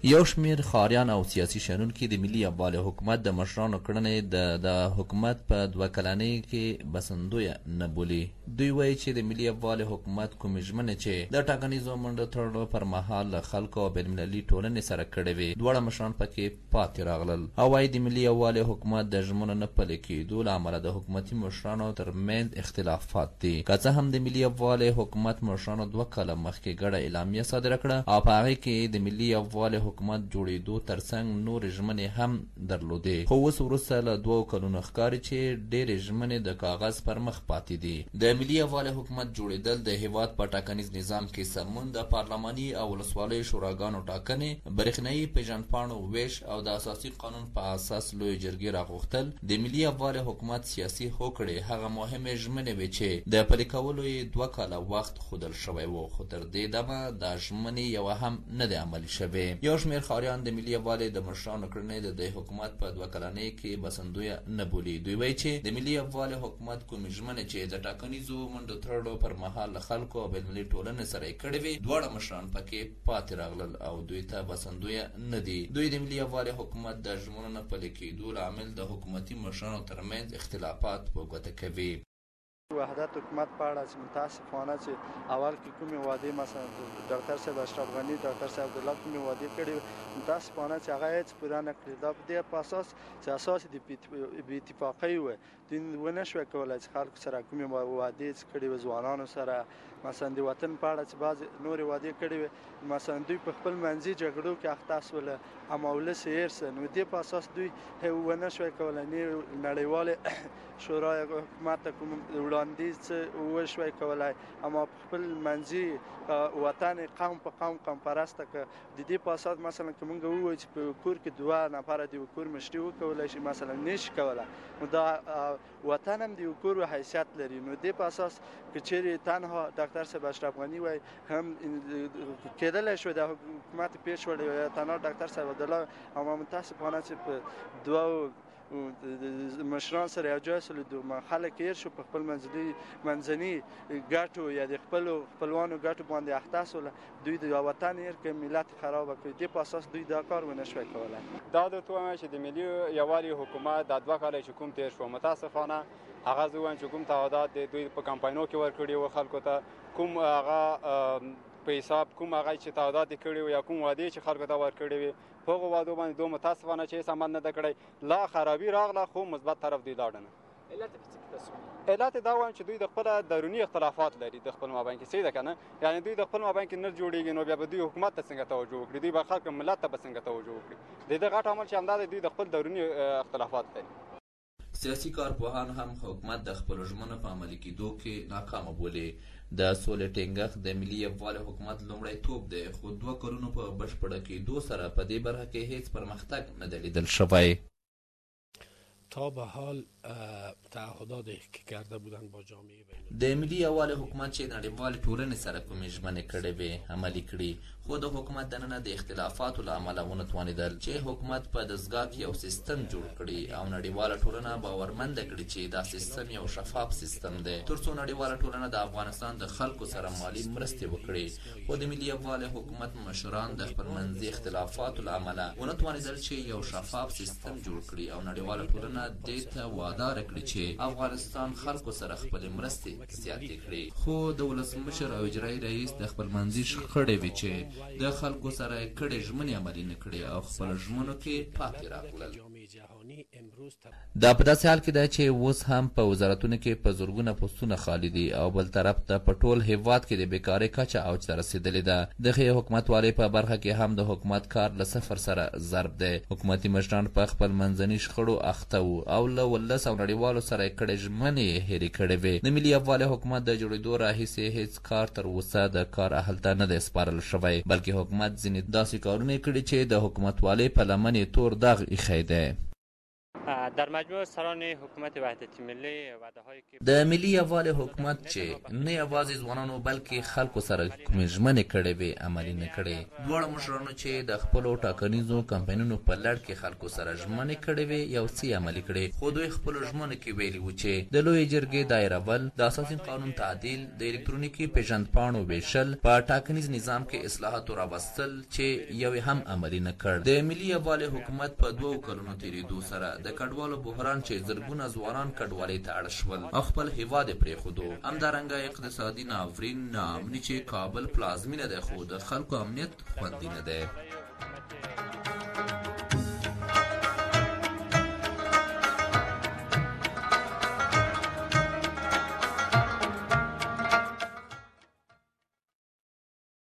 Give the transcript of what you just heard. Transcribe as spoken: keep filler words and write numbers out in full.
یو شمیر ښاریان او سیاسي شنونکي د ملي یووالي حکومت د مشرانو کړنې د د حکومت په دوه کلنۍ کې بسندویه نه بولي. دوی وایي چې د ملي یووالي حکومت کومې ژمنې چې د ټاکنیزو منډو تړلو پر مهال له خلکو او بینالمللي ټولنې سره کړې وې، دواړه مشران پکې پاتې راغلل او وایي د ملي یووالي حکومت د ژمنو نه پلي کېدو له امله د حکومتي مشرانو ترمنځ اختلافات دي. که څه هم د ملي یووالي حکومت مشرانو دوه کاله مخکې ګډه اعلامیه صادره کړه او په هغې کې د ملي یووالي حکومت جوړېدو ترڅنګ نورې ژمنې هم درلودې، خو اوس وروسته له دوو کلونو ښکاري چې ډېرې ژمنې د کاغذ پر مخ پاتې دي. د ملي یووالي حکومت جوړېدل د هیواد په ټاکنیز نظام کې سمون، د پارلماني او ولسوالیو شوراګانو ټاکنې، برېښنایي پیژندپاڼو ویش او د اساسي قانون په اساس لویې جرګې راغوښتل د ملي یووالي حکومت سیاسي هوکړې هغه مهمې ژمنې وې چې د پلي کولو یې دوه کاله وخت ښودل شوی و، خو تر دې دمه دا ژمنې یوه هم نه دی عملي شوې. یو شمېر ښاریان د ملي یووالي د مشرانو کړنې د دې حکومت په دوه کلنۍ کې بسندویه نه بولي. دوی وایي چې د ملي یووالي حکومت کومې ژمنې چې د ټاکنیزو منډو تړلو پر مهال له خلکو او بینالمللي ټولنې سره یې کړې وې، دواړه مشران پکې پاتې راغلل او دوی ته بسندویه نه دي. دوی د ملي یووالي حکومت د ژمنو نه پلي کېدو لامل د حکومتي مشرانو ترمنځ اختلافات په ګوته کوي. وحدت حکومت په اړه چې متاسفانه چې اول کې کومې وعدې مثلا ډاکټر صاحب اشرف غني، ډاکټر صاحب عبدالله کومې وعدې کړې، متاسفانه چې هغه هېڅ پوره نه کړې. دا په دې په اساس چې اساس د بې اتفاقۍ وه، دوی ونه شوی کولی چې خلکو سره کومې وعدې چې کړې وې ځوانانو سره، مثلا د وطن په اړه چې بعضې نورې وعدې کړې وې، مثلا دوی په خپل منځي جګړو کې اخته شول اما ولس یې هېر سه. نو دې په اساس دوی ونه شوی کولی نه نړیوالې شورای حکومت ته کوم وړاندیز څه وشوی کولی، اما په خپل منځي وطن قوم په قوم قوم پرسته که د دې په اساس مثلا که موږ ووایو چې په کور کې دوه نفره د یو کور مشري وکولی شي، مثلا نه شي کولی، نو دا وطن هم د یو کور حیثیت لري. نو دې په اساس که چیرې تنها ډاکټر صاحب اشرف غني وای هم کېدلی شوی د حکومت پیش وړی یا تنها ډاکټر صاحب عبدالله، اما متاسفانه چې په دوه مشران سره یو ځای شول، خلک هېر شو، په خپل منځني ګټو یا د خپلو خپلوانو ګټو باندې اخته شول، دوی د وطن هېر کړ، ملت خرابه کړ. دې په اساس دوی دا کار ونه شوی کولی. دا درته وایم چې د ملي یووالي حکومت دا دوه کاله چې کوم تېر شو، متاسفانه هغه زه وایم چې کوم تعهدات دی دوی په کمپاینو کې ورکړي وو خلکو ته، کوم هغه په حساب کوم هغه چې تعهدات یې کړي وو یا کوم وعدې چې خلکو ته ورکړي وي، په هغو وعدو باندې دوی متاسفانه چې هېڅ عمل نه ده کړی. لا خرابي راغله خو مثبت طرف دوی لاړه نه. علت یې دا وایم چې دوی د خپله دروني اختلافات لري د خپل مابین کې، صحیح ده که نه؟ یعنې دوی د خپل مابین کې نه جوړېږي، نو بیا به دوی حکومت ته څنګه توجه وکړي، دوی به خلک ملت ته به څنګه توجه وکړي. د دې غټ عمل چې همدا دی، دوی د خپل دروني اختلافات لري. سیاسي کارپوهان هم حکومت د خپلو ژمنو په عملي کېدو کې ناکامه بولي. د سولې ټینګښت د ملي یووالي حکومت لومړیتوب دی، خو دوه کلونو په بشپړه کېدو سره په دې برخه کې هېڅ پرمختګ نه دی لیدل شوی. تا به حال تعهداتی که کرده بودند با جامعه بین د ملي یووالي حکومت چې نړیوالې ټولنې سره کومې ژمنې کړې وې عملي کړي، خو د حکومت دننه د اختلافاتو له امله ونه توانېدل چې حکومت په دستګاه کې یو سیستم جوړ کړي او نړیواله ټولنه باورمنده کړي چې دا سیستم یو شفاف سیستم دی، تر څو نړیواله ټولنه د افغانستان د خلکو سره مالي مرستې وکړي. خو د ملي یووالي حکومت مشران د خپلمنځي اختلافاتو له امله ونه توانېدل چې یو شفاف سیستم جوړ کړي او نړیواله ټولنه دې ته وادار کړي چې افغانستان خلکو سره خپلې مرستې زیاتې کړي. خو د ولسمشر او اجرایي رئیس د خپلمنځي شخړې وې چې د خلکو سره کړې ژمنې عملي نه کړي او خپلو ژمنو کې پاتې راغلل. دا په داسې حال کې ده چې اوس هم په وزارتونو کې په زرګونه پوستونه خالي دي او بل طرف ته په ټول هیواد کې د بیکارۍ کچه اوج ته رسېدلې ده. دغې حکومتوالۍ په برخه کې هم د حکومت کار له صفر سره ضرب دی. حکومتي مشران په خپل منځني شخړو اخته وو او له ولس او نړیوالو سره یې کړې ژمنې یې هېرې کړې وې. د ملي یووالي حکومت د جوړېدو راهیسې هېڅ کار تر اوسه د کار اهل ته نه دی سپارل شوی، بلکې حکومت ځینې داسې کارونه یې کړي چې د حکومتوالۍ په لمن یې تور داغ ایښی دی. در مجموع سران حکومت وحدت ملی وعده هایی که د ملي یووالي حکومت چې نه یوازې ځوانانو بلکې خلکو سره کومې ژمنې کړې وې عملي نه کړې. دواړو مشرانو چې د خپلو ټاکنیزو کمپاینونو په لړ کې خلکو سره ژمنې کړې وې یو څه عملي کړې، خو دوی خپلو ژمنو کې ویلي وو چې د لویې جرګې دایرول، د اساسي قانون تعدیل، د الکترونیکي پیژندپاڼو ویشل، په ټاکنیز نظام کې اصلاحاتو راوستل چې یو هم عملي نه کړ. د ملي یووالي حکومت په دوو کلونو تېرېدو سره د کډوالو بحران چې زرګونه ځوانان کډوالۍ ته اړ شول او خپل هیواد یې پرېښودو، همدارنګه اقتصادي ناورین، ناامني چې کابل پلازمینه دی خو د خلکو امنیت خوندي نه دی.